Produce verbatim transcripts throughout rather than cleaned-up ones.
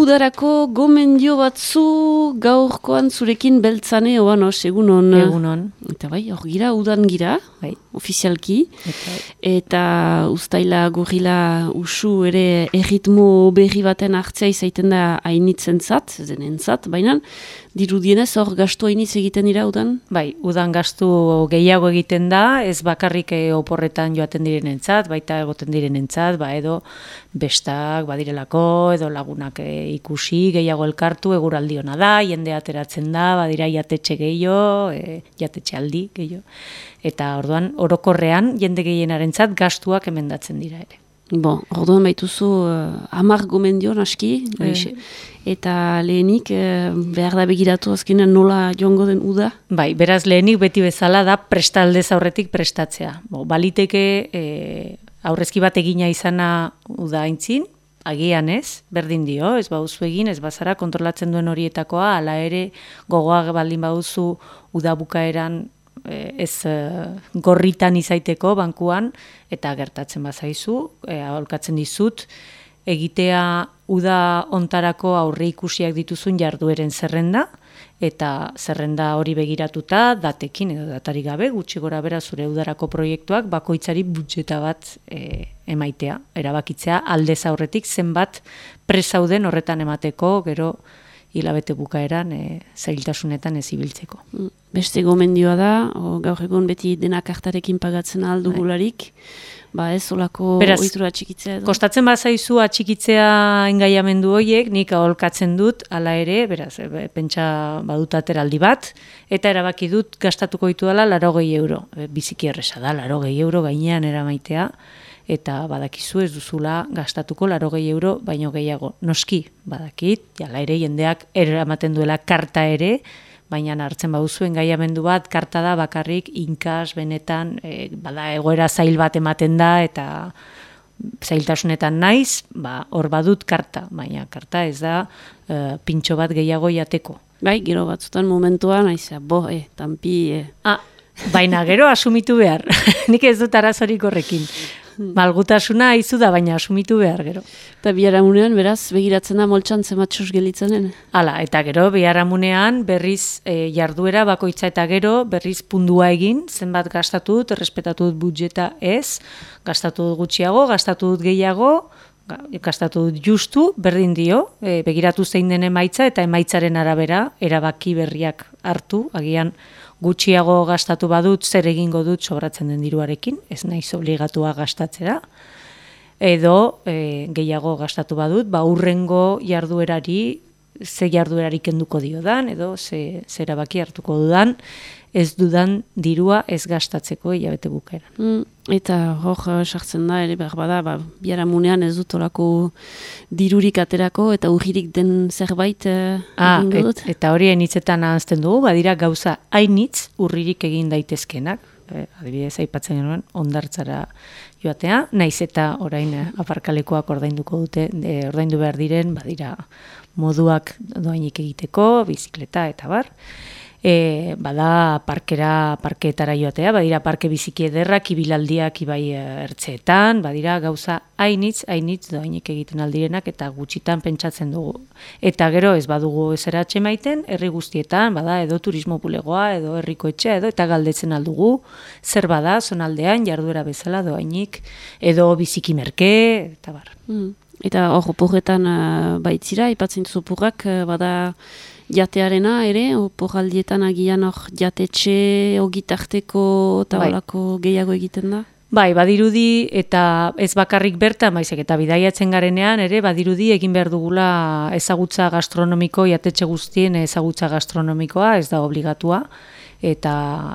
Udarako gomendio batzu gaurkoan zurekin beltzane oan os, egunon. Egunon. Eta bai, hor gira, udan gira, bai. Ofizialki. Eta, eta ustaila gorila usu ere erritmo berri baten hartzea izaiten da hainitzen zat, zenen zat, baina dirudienez hor gastu hainitz egiten dira udan? Bai, udan gastu gehiago egiten da, ez bakarrik oporretan joaten direnentzat, baita egoten direnentzat, ba edo bestak badirelako, edo lagunak e, ikusi, gehiago elkartu, eguraldi ona da, jende ateratzen da, badira jatetxe gehiago, e, jatetxe aldi gehiago. Eta orduan, orokorrean, jende gehienarentzat gastuak emendatzen dira ere. Bo, orduan baituzu uh, hamar gomendio aski, Eixe. Eta lehenik uh, behar da begiratu azkenean nola joango den uda? Bai, beraz lehenik beti bezala da prestaldez aurretik prestatzea. Bo, baliteke e, aurrezki bat egina izana uda aintzin, agian ez, berdin dio, ez bauzu egin, ez bazara kontrolatzen duen horietakoa, hala ere gogoak baldin baduzu uda bukaeran ez uh, gorritan izaiteko bankuan, eta gertatzen bazaizu, e, aholkatzen dizut, egitea uda ontarako aurre ikusiak dituzun jardueren zerrenda, eta zerrenda hori begiratuta, datekin edo datarik gabe, gutxi gora bera zure udarako proiektuak, bakoitzari budjeta bat e, emaitea, erabakitzea aldez aurretik zenbat presauden horretan emateko, gero hilabete bukaeran e, zailtasunetan ez ibiltzeko. Beste gomendioa da, o, gaur egun beti denak kartarekin pagatzen aldugularik, ba ez olako ohitura atxikitzea edo. Kostatzen bazaizu atxikitzea engaiamendu horiek, nik aholkatzen dut, hala ere, beraz, e, pentsa badut ateraldi bat, eta erabaki dut gastatuko ditu dela laurogei euro. E, biziki erresa da, laurogei euro gainean eramaitea, eta badakizu ez duzula gastatuko laurogei euro baino gehiago. Noski, badakit, jala ere jendeak eramaten duela karta ere, baina hartzen baduzu engaiamendu bat, karta da bakarrik inkas, benetan, e, bada egoera zail bat ematen da, eta zailtasunetan naiz, ba, hor badut karta, baina karta ez da e, pintxo bat gehiago jateko. Bai, gero batzutan momentuan, aiza, bo, e, tampi, e. Ah, baina gero asumitu behar, nik ez dut arazorik horrekin. Malgutasuna izu da, baina asumitu behar gero. Eta biharamunean, beraz, begiratzen da moltsan zematxos gelitzenen? Hala, eta gero biharamunean berriz e, jarduera bakoitza eta gero berriz pundua egin, zenbat gastatu dut, errespetatu dut budjeta ez, gastatu dut gutxiago, gastatu dut gehiago, gastatu dut justu, berdin dio, e, begiratu zein den emaitza eta emaitzaren arabera erabaki berriak hartu, agian gutxiago gastatu badut, zer egingo dut sobratzen den diruarekin, ez naiz obligatua gastatzera, edo e, gehiago gastatu badut, ba hurrengo jarduerari, ze jarduerari kenduko diodan, edo ze, ze erabaki hartuko dudan, ez dudan dirua ez gastatzeko hilabete bukaeran. Mm, eta hor sartzen da, ere behar bada, ba, biharamunean ez dut olako dirurik aterako eta urririk den zerbait eh, ah, egingo dut. Et, eta hori enitzetan ahazten dugu, badira gauza hainitz urririk egin daitezkenak, eh, adibidez aipatzen genuen, ondartzara joatea, naiz eta orain eh, aparkalekuak ordainduko dute, eh, ordaindu behar diren, badira moduak doainik egiteko, bizikleta eta bar. E, bada parkera, parkeetara joatea, badira parke biziki ederrak, ibilaldiak ibai ertzeetan, badira gauza hainitz, hainitz doainik egiten aldirenak eta gutxitan pentsatzen dugu. Eta gero ez badugu ezera atxemaiten, herri guztietan, bada edo turismo bulegoa, edo herriko etxea, edo eta galdetzen aldugu, zer bada, zonaldean, jarduera bezala doainik, edo biziki merke, eta bar. Mm. Eta hor, oporretan uh, baitzira, ipatzen duzu oporrak, uh, bada jatearena ere, oporraldietan agian hor jatetxe, ogitarteko eta bai. Olako gehiago egiten da? Bai, badirudi eta ez bakarrik bertan, baizik eta bidaiatzen garenean ere, badirudi egin behar dugula ezagutza gastronomiko, jatetxe guztien ezagutza gastronomikoa, ez da obligatua, eta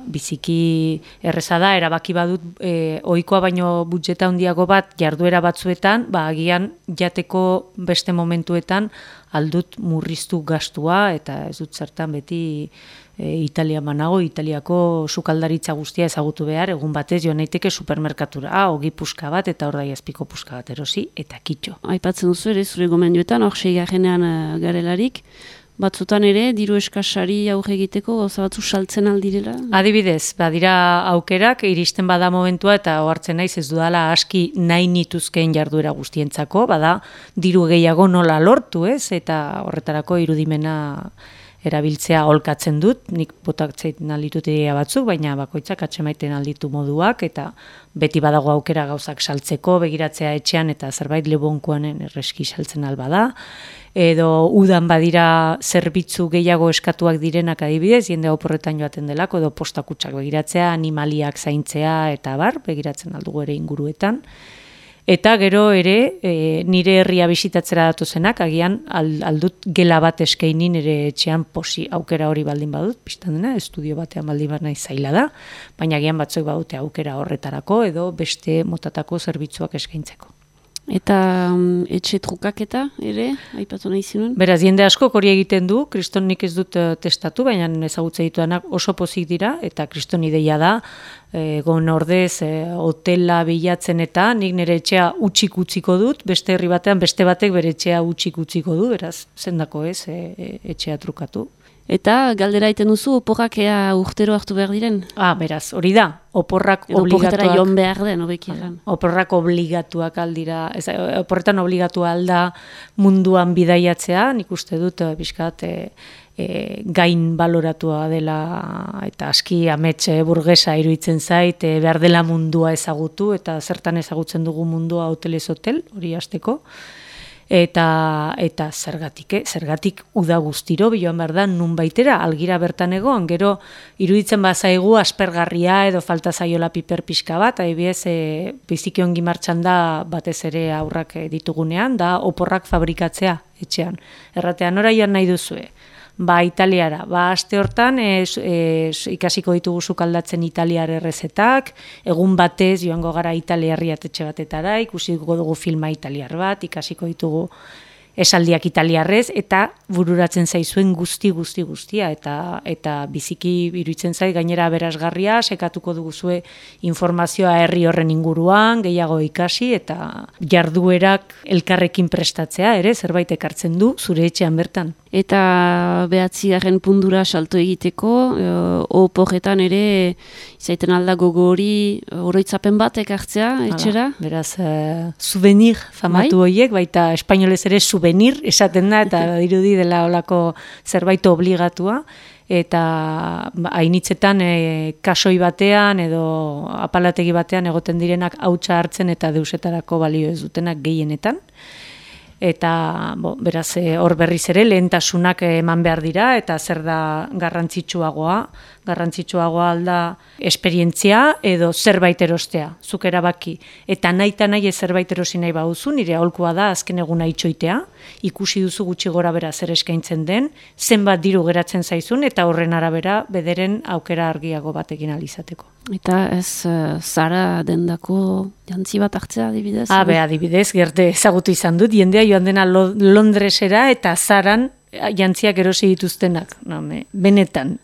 biziki erreza da, erabaki badut e, ohikoa baino budjeta handiago bat jarduera batzuetan, ba agian jateko beste momentuetan aldut murriztu gastua, eta ez dut zertan beti e, Italia manago, Italiako sukaldaritza guztia ezagutu behar, egun batez jo naiteke supermerkatura, ogi puska bat eta ordai azpiko puska bat erosi, eta kitxo. Aipatzen duzu ere, zure gomendioetan, hor seigarrenean uh, garelarik, batzutan ere, diru eskasari aurre egiteko, gauza batzu saltzen aldirela? Adibidez, badira aukerak, iristen bada momentua eta ohartzen naiz ez dudala aski nahi nituzkeen jarduera guztientzako, bada diru gehiago nola lortu, ez? Eta horretarako irudimena erabiltzea holkatzen dut, nik botatzen alditut ideia batzuk, baina bakoitzak atsemaiten alditu moduak, eta beti badago aukera gauzak saltzeko, begiratzea etxean, eta zerbait lebonkoanen erreski saltzen alba da, edo udan badira zerbitzu gehiago eskatuak direnak adibidez, jende oporretan joaten delako, edo postakutsak begiratzea, animaliak zaintzea, eta bar, begiratzen aldugu ere inguruetan. Eta gero ere, e, nire herria bisitatzera datuzenak, agian aldut gela bat eskainin ere etxean posi aukera hori baldin badut, pistan dena, estudio batean baldin bat nahi zaila da, baina agian batzuk badute aukera horretarako edo beste motatako zerbitzuak eskaintzeko. Eta um, etxe trukaketa ere, aipatu nahi zinuen? Beraz, jende asko hori egiten du, kriston nik ez dut uh, testatu, baina ezagutze dituanak oso pozik dira, eta kriston ideia da, e, gon ordez, e, hotela bilatzen eta nik nire etxea utxik utziko dut, beste herri batean, beste batek bere etxea utxik utziko du, beraz, zendako ez, e, e, etxea trukatu. Eta galdera iten duzu, oporrak ea urtero hartu behar diren? Ah, beraz, hori da, oporrak edo obligatuak. Oporretara jon behar den, hobeki egan. Oporrak obligatuak aldira, ez, oporretan obligatu alda munduan bidaiatzea, nik uste dut, bizkat, e, e, gain baloratua dela, eta aski ametxe burgesa iruditzen zait, e, behar dela mundua ezagutu, eta zertan ezagutzen dugu mundua hotelez hotel, hori hasteko. Eta, eta zergatik, eh? zergatik uda guztiro, biloan behar da, nun baitera, algira bertan egoan, gero iruditzen bazaigu aspergarria edo falta zaiola piper pixka bat, adibidez, e, biziki ongi martxan da batez ere aurrak ditugunean, da oporrak fabrikatzea etxean. Erratean, nora joan nahi duzue? Ba, Italiara. Ba, aste hortan e, e, ikasiko ditugu sukaldatzen italiar errezetak, egun batez joango gara italiarri atetxe batetara, ikusiko dugu filma italiar bat, ikasiko ditugu esaldiak italiarrez, eta bururatzen zaizuen guzti, guzti, guztia, eta eta biziki iruditzen zait gainera aberasgarria, sekatuko duguzue informazioa herri horren inguruan, gehiago ikasi, eta jarduerak elkarrekin prestatzea, ere, zerbait ekartzen du, zure etxean bertan. Eta behatzigarren pundura salto egiteko, e, oporretan ere, izaiten alda gogo hori, oroitzapen bat ekartzea, etxera? Hala, beraz, uh, souvenir famatu bai? Horiek, baita espainolez ere souvenir esaten da, eta dirudi dela olako zerbait obligatua, eta hainitzetan e, kasoi batean edo apalategi batean egoten direnak hautsa hartzen eta deusetarako balio ez dutenak gehienetan. Eta bo, beraz hor berriz ere lehentasunak eman behar dira eta zer da garrantzitsuagoa, garrantzitsuagoa alda esperientzia edo zerbait erostea, zuk erabaki. Eta nahi eta nahi zerbait erosi nahi baduzu, nire aholkua da azken eguna itxoitea, ikusi duzu gutxi gora bera zer eskaintzen den, zenbat diru geratzen zaizun eta horren arabera bederen aukera argiago batekin alizateko. Eta ez uh, Zara dendako jantzi bat hartzea adibidez? Ah, be, adibidez, gerte ezagutu izan dut, jendea joan dena Lo- Londresera eta Zaran jantziak erosi dituztenak, no, me, benetan.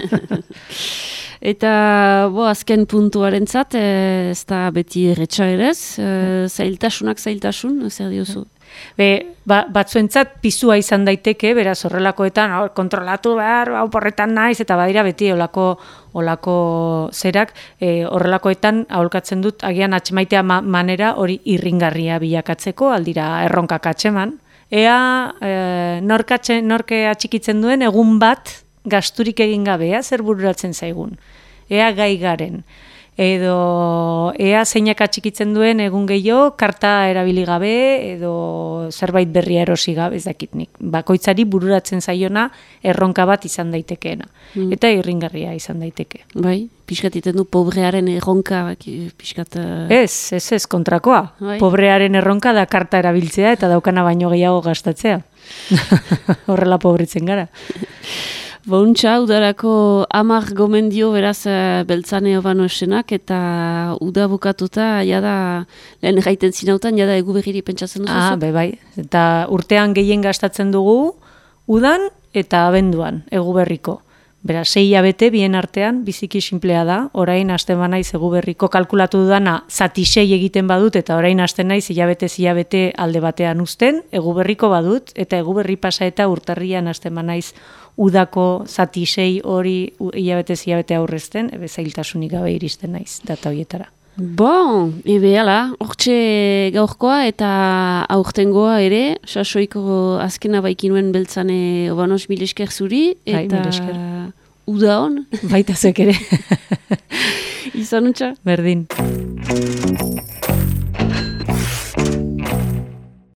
Eta bo, azken puntuarentzat, eh, ez da beti erretxa erez, eh, zailtasunak zailtasun, zer diozu? Be, ba, batzuentzat pizua izan daiteke, beraz horrelakoetan or, kontrolatu behar, hau porretan naiz, eta badira beti olako, olako zerak, e, horrelakoetan aholkatzen dut, agian atxemaitea ma, manera hori irringarria bilakatzeko, aldira erronkak atxeman. Ea e, norke, norke atxikitzen duen egun bat gasturik egin gabea, zer bururatzen zaigun. Ea gai garen. Edo ea zeinak atxikitzen duen egun gehiago, karta erabili gabe, edo zerbait berria erosi gabe, ez dakit nik. Bakoitzari bururatzen zaiona erronka bat izan daitekeena. Mm. Eta irringarria izan daiteke. Bai, pixkat iten du pobrearen erronka, pixkat... Ez, ez ez, kontrakoa. Bai. Pobrearen erronka da karta erabiltzea eta daukana baino gehiago gastatzea. Horrela pobritzen gara. Bauntxa, udarako hamar gomendio beraz beltzane obano esenak, eta uda bukatuta, jada, lehen gaiten zinautan, jada egu berriri pentsatzen duzu? Ah, be, bai. Eta urtean gehien gastatzen dugu, udan eta abenduan, egu berriko. Bera, sei hilabete bien artean, biziki sinplea da, orain hasten banaiz Eguberriko kalkulatu dudana zati sei egiten badut, eta orain hasten naiz hilabete hilabete alde batean uzten, Eguberriko badut, eta Eguberri pasa eta urtarrian hasten banaiz udako zati sei hori hilabete hilabete aurrezten, ebe zailtasunik gabe iristen naiz data horietara. Bon, ebe ala, hortxe gaurkoa eta aurtengoa ere, sasoiko azkena baikinuen beltzane obanos mil esker zuri, eta Hai, uda hon. Baita zuek ere. Izan utxa. Berdin.